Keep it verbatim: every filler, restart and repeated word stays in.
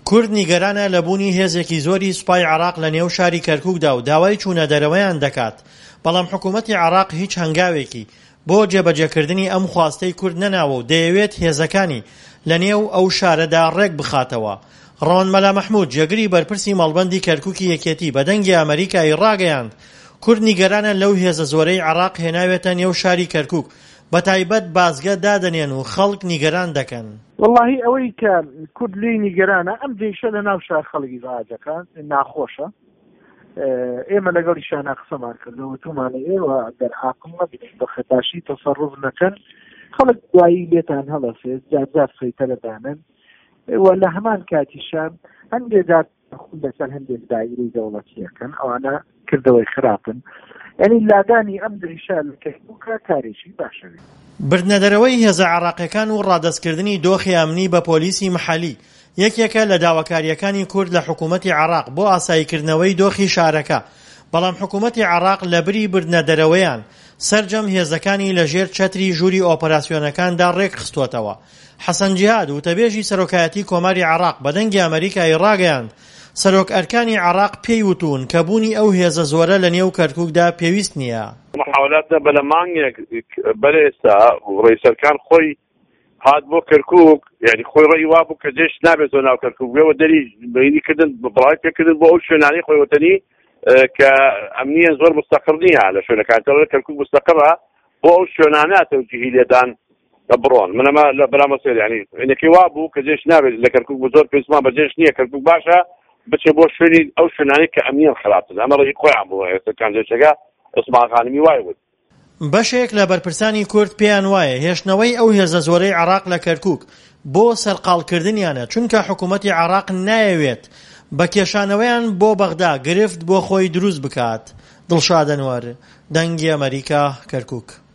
کورد نیگەرانە لە بوونی هێزێکی زۆری سوپای عێراق لە نێو شاری کەرکووکدا و داوای چوونە دەرەوەیان دەکات، بەڵام حکوومەتی عێراق هیچ هەنگاوێکی بۆ جێبەجێکردنی ئەم خواستەی کورد نەناوە و دەیەوێت هێزەکانی لە نێو ئەو شارەدا ڕێک بخاتەوە. ڕۆن مەلا مەحموود جێگری بەرپرسی مەڵبەندی کەرکووکی یەکێتی بە دەنگی ئەمریکای ڕاگەیاند کورد نیگەرانە لەو هێزە زۆرەی عێراق هێناوێتە نێو شاری کەرکووک، بە تایبەت بازگە دادەنێن و خەڵک نیگەران دەکەن. واللهی ئەوەی کە کورد لێی نیگەرانە ئەم جێشە لە ناو شار خەڵکی ڕاجەکان ناخۆشە. ئێمە لەگەڵی شانە قسەمان کردەوە تومانە ئێوە دەرعاقم نەبێت بە خەتاشی تەسەڕوف نەکەن، خەڵک دوایی لێتان هەڵەسێت جارجار سەیتەرەدانن و لە هەمان کاتیشان هەندێک خود لەسەر هەندێک دایرەی دەوڵەتیەکەن ئەوانە کردەوەی خراپن. یعنی لادانی ئەم دریشە لە کەرکووکە کارێکی باشەوێت. بردنەدەرەوەی هێزە عێراقیەکان و ڕادەستکردنی دۆخی ئەمنی بە پۆلیسی محەلی یەکێکە لە داواکاریەکانی کورد لە حکوومەتی عێراق بۆ ئاساییکردنەوەی دۆخی شارەکە، بەڵام حکوومەتی عێراق لە بری بردنەدەرەوەیان سەرجەم هێزەکانی لەژێر چەتری ژووری ئۆپەراسیۆنەکاندا ڕێک خستووەتەوە. حەسەن جیهاد وتەبێژی سەرۆکایەتی کۆماری عێراق بە دەنگی ئەمریکای ڕاگەیاند سەرۆک ئەرکانی عێراق پێی وتون کە بوونی ئەو هێزە زۆرە لە نێو کەرکووکدا پێویست نییە. محاولاتە بە لە مانگێک بەرە ئێستا ڕئیسەرکان خۆی هات بۆ کەرکووک، یعنی خۆی ڕێی وا بوو کە جێش نابێت زۆر ناو کەرکووکەوە دەری بەینی کردن بڵاوی پێکردن بۆ ئەو شوێنانەی خۆی وەتەنی کە ئەمنیە زۆر مستەقر نییە لە شوێنەکانتەوە کەرکووک مستەقرە بۆ ئەو شوێنانە تەوجیهی لێدان لە بڕۆن. منەمە لە بەرامەسێر یعنی عینەکەی وا بوو کە جێش نابێت لە کەرکووک بۆ زۆر پێویستمان بە جێش نییە کەرکووک باشە بچێ بۆ شوێنی ئەو شوێنانەی کە ئەمنیان خراپتر. ئەمە ڕێی خۆیان بوو ئێستاکان جێشەکە عوسمان خانمی وای بوو. بەشێک لە بەرپرسانی کورد پێیان وایە هێشتنەوەی ئەو هێزە زۆرەی عێراق لە کەرکووک بۆ سەرقاڵکردنیانە، چونکە حکوومەتی عێراق نایەوێت بە کێشانەوەیان بۆ بەغدا گرفت بۆ خۆی دروست بکات. دڵشاد ئەنوەر، دەنگی ئەمریکا، کەرکووک.